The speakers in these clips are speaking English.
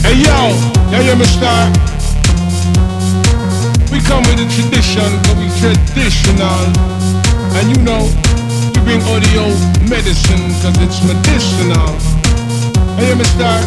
Hey yo, you hear me start? We come with a tradition, but we traditional. And you know, we bring audio medicine, cause it's medicinal. You hear me start?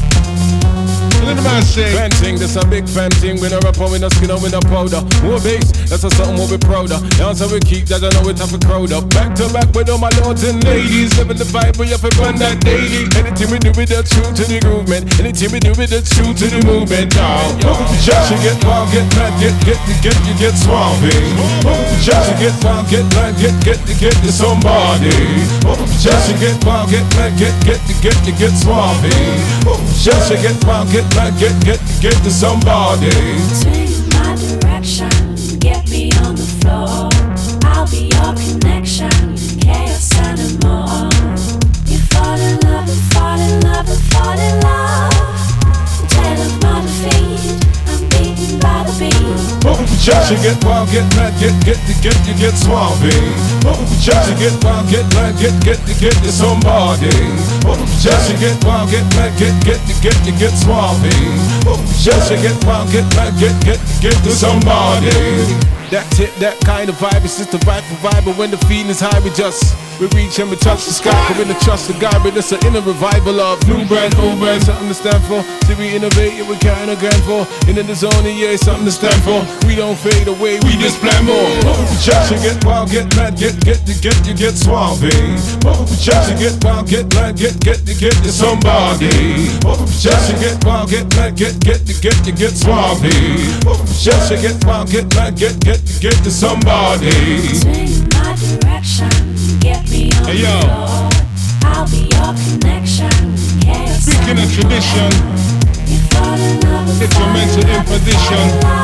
Let the man say fan thing, that's a big fan thing. We no rapper, we no skin up, we no powder. More bass, that's a something we'll be proud of. Dance how we keep, that I know we have a crowd up. Back to back with all my lords and ladies. Living the vibe, we have to run that daily. Anything we do with the true to the movement. Anything we do with the true to the movement. Welcome to church, you get wild, get mad, you get swampy. Welcome to church, you get wild, get mad, get to somebody. Welcome to church, you get wild, get mad, you get swampy. Welcome to church, you get wild, get mad, get to somebody. Swing my direction, get me on the floor. I'll be your connection, chaos and more. You fall in love, you fall in love, you fall in love. Tale of my defeat, I'm beaten by the beat. Welcome to church, you get wild, get mad, you get swampy. Welcome to church, you get wild, get mad, get to somebody. Welcome to church, you get wild, get mad, you get swampy. Welcome to church, you get wild, get mad, get to somebody. That's it, that kind of vibe, it's just a vibe for vibe. But when the feeling is high, we reach and we touch the sky. We're in the trust of God, but it's an inner revival of new brand, old brand, something to stand for. See, we innovate, yeah, we kind of grand for. In the zone, yeah, something to stand for. We don't fade away, we just plan more. Welcome to church, you get wild, get mad, you get swampy. Welcome to church, you get wild, get mad, get to somebody. Welcome to church, you get wild, get mad, you get swampy. Welcome to church, you get wild, get mad, get to somebody. Swing my direction, get me on the floor. I'll be your connection, chaos. speaking of tradition, You fall in love, it's a mental imposition.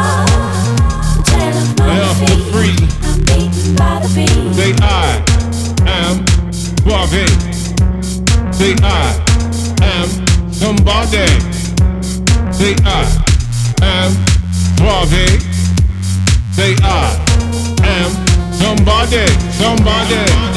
They are for free. I'm beaten by the beat. Say I am Suave. Say I am somebody. Say I am Suave. Say I am somebody.